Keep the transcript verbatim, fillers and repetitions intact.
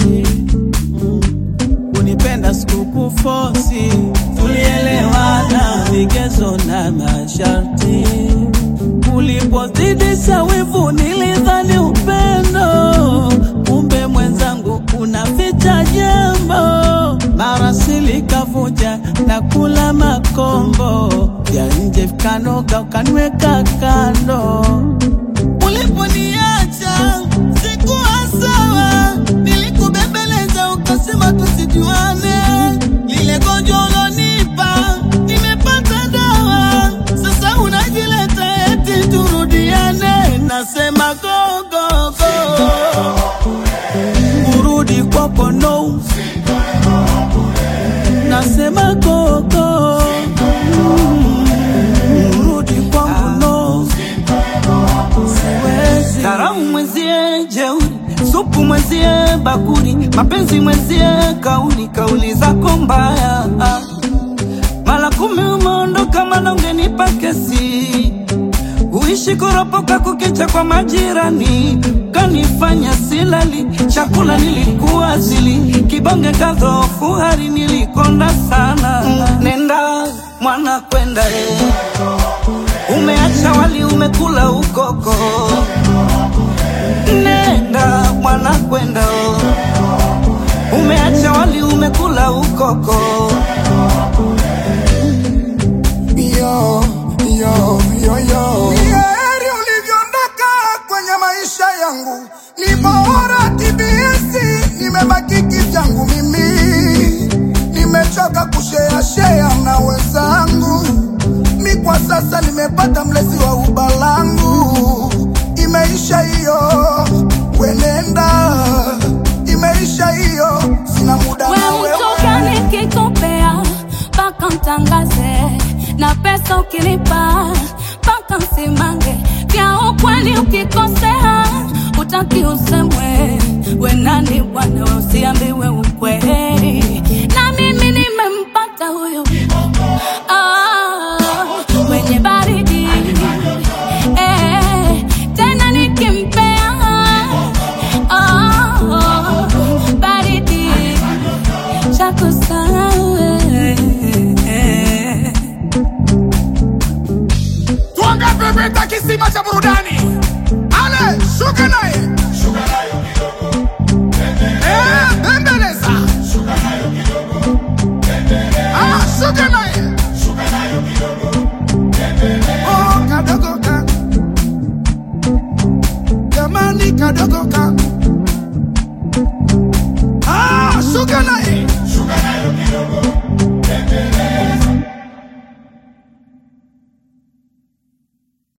Unipenda sikukufosi, tulielewana vigezo na masharti. Ulipozidisha wivu nilidhani upendo, kumbe mwenzangu unaficha jambo. Mara sili kavuja na kula makombo, ya nje kanoga ukaniweka kando. Uliponiacha sikuwa sawa, nilikubembeleza ukasema tusijuane. Lile gonjwa ulonipa nimepata dawa, sasa unajileta eti turudiane. Nasema go go go, urudi kwako no. Nasema go go, urudi kwangu no. Siwezi Dharau mwenzie jeuri, supu mwenzie bakuri, mapenzi mwenzie kauli, kauli zako mbaya. Mara kumi umeondoka maana ungenipa kesi, uishi kuropoka kukicha kwa majirani, kanifanya silali, chakula nilikuwa zili, kibonge kadhofu hari nilikonda sana. Nenda mwana kwenda eh, umeacha wali umekula ukoko. Nenda mwana kwenda oh, umeacha wali umekula ukoko. Yo, yo, yo, yo. Heri ulivyoondoka kwenye maisha yangu, ni bora T B S, nimebaki kivyangu mimi. Nimechoka kushare share na wenzangu, mi kwa sasa nimepata mlezi wa ubalangu. Imeisha hiyo, wenenda, imeisha hiyo, sina muda na wewe. Wewe utoka nikikopea, paka mtangaze, na pesa ukilipa, paka msimange. Vya ukweli ukikosea, utaki usemwe. We nani bwana usiambiwe ukweli, na mimi nimempata huyo ah, mwenye baridi eh, tena nikimpea ah, baridi chako sawe. Tuanga pepe kisima cha burudani.